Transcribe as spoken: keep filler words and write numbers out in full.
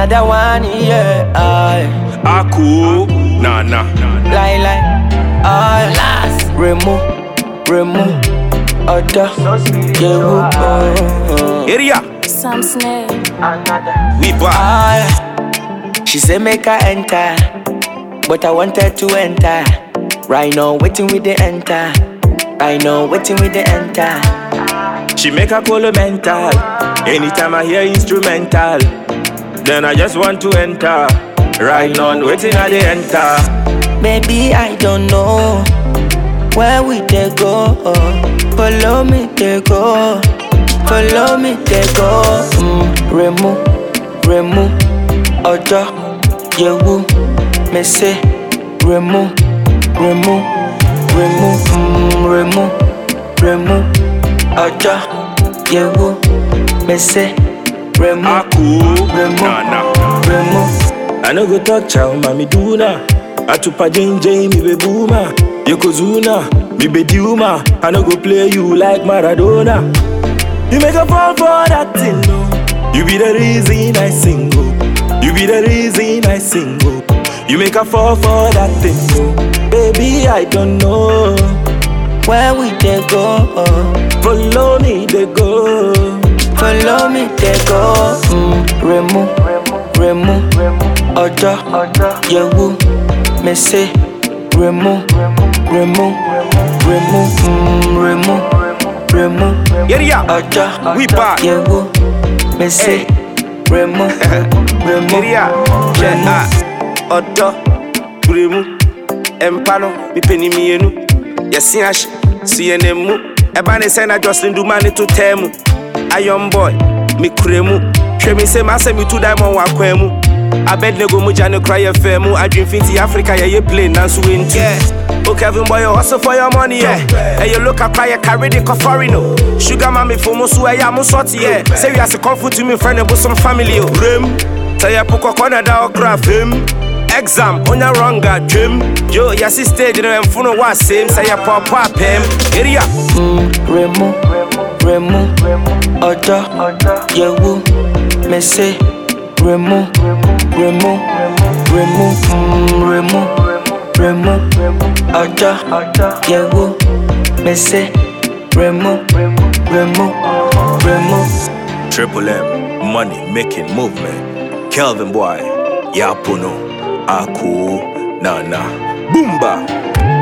another one, yeah. Aye. Aku, nah nah. Lie, lie. Aye. Last. Remove, remove. Other. Yeah, oh. Area. Sam Snare. We back. Aye. She say make her enter, but I wanted to enter. Right now, waiting with the enter. Right now, waiting with the enter. She make a call mental. Anytime I hear instrumental, then I just want to enter. Right now, waiting at the enter. Baby, I don't know where we they go. Follow me, they go. Follow me, they go. Mm, remove, remove. Ojo, yewu. Me say, remove, remove, remove, mm, remove, remove. Ojo, yewu. Me say, remove, Aku, remove, nah nah. remove. I no go talk chow, mami duna. Atupa jenje, mi be boomer. Yokozuna, mi be Duma. I no go play you like Maradona. You make a fall for that thing, no. You be the reason I single. You be the reason I single. You make a fall for that thing, no. Baby, I don't know Where we they go? follow me, they go. Follow me, they go. Mm, remove, remove. Ojo, yewu. Me say, remove, remove, remove, mm, remove, remove. Yeah, yeah. Ojo, We back. yewu. Me say, remove, remove, Yeah, yeah. Odo, Gremu, Empano, mi penny me enu. Yes, yash, see an emu. Ebane sena Jocelyn do money to temu. A young boy, mi kremu. She me say, Massa me to diamond wa kwemu. I bet nego mujano cry a femu. I dream finti Africa, yeah, you play Nansu into. Oh, Kevin boy, you hustle for your money, yeah. And you look at cry, carry the coforino. Sugar mommy for Mosu, I am sorty, yeah. Say you as a comfort to me, friend, about some family, oh. Rim, tell ya Poco corner down, craft him. Exam, on your wrong, got Jim. Yo, your sister, you know, and Funo was same, say ya pop pop him. Area. mm, remove, remove. Ojo, yewu. Me say, remove, remove, remove, mm, remove, remove. Ojo, yewu. Me say, remove, remove, remove. Triple M, money making movement. Kelvin boy, Yapuno, Aku, Nana, Boomba.